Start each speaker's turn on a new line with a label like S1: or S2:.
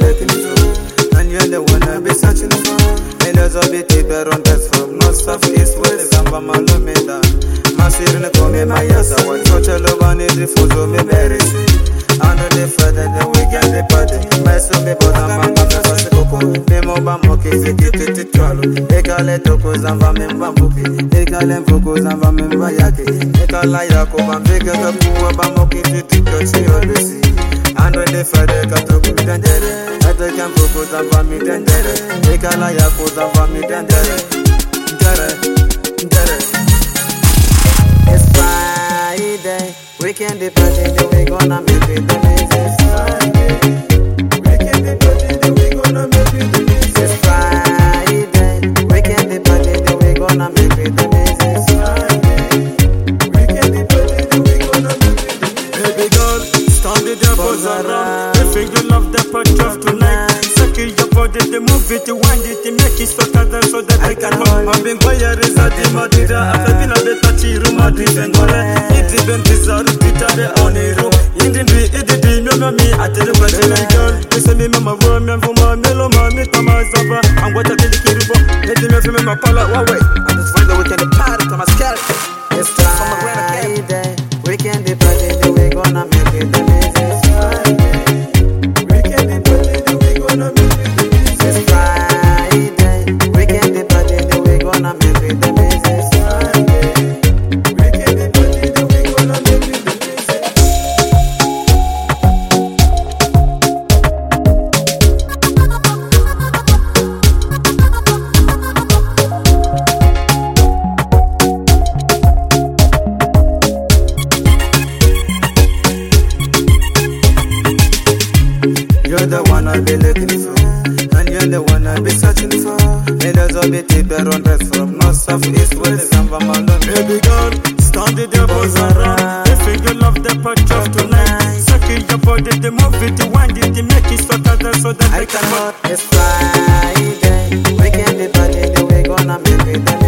S1: looking for, and you're the one I'll be searching for. Millions of it deeper on that from north, south, east, west, Zamba, Malumeda. Masirne come mayasa, what such a love on it, refuso me mercy. Under the Friday, the weekend, the party. My son, me bought a man, but I was a coco. Me moba moki, ziti, twalo. Ekale toko, zamba, memba moki. Ekale mfoko, zamba, memba yake. Ekala yako, bambeke, kapuwa, bamoki, ziti, tochi, odisi. Under the Friday, katoko, dendere. Eteke mfoko, zamba, mi dendere. Ekala yako, zamba, mi dendere. Dere. It's Friday, weekend the party, then we gonna make it amazing. It's Friday, weekend the party, then we gonna make it amazing. It's Friday, weekend the party, then we gonna make it amazing. It's Friday, weekend the party, then we gonna make it amazing.
S2: Baby girl, stand it up for Zara. If you love the party of tonight, secure your body, the move it, wind it, make it so that I can hold. I've been quiet, is a Madida. I've been a bit touchy, room, I didn't go there. It's even bizarre, Peter, on a room. Indie, me, I tell you what I girl. You say me, Mama, woman, for my mellow, mommy, Thomas, over. I'm what I tell you, Kiribo. Let me from my pala, away.
S1: I just find the weekend party, come on, scare. It's Friday, weekend the party, then we gonna make it amazing. It's Friday, weekend the party, then we gonna make it amazing. It's Friday, weekend the party, then we gonna make it amazing. It's Friday, weekend the party, then we gonna make it amazing. You're the one I'll be looking for, and you're the one I'll be searching for. Millions of it deeper on that from north, south, east, west, Zamba, Malumeda.
S2: Baby girl, stand it up for Zara. If you love the party of tonight, secure your body, the move it, wind it, make it so that I can hold.
S1: It's Friday, weekend the party, then we gonna make it.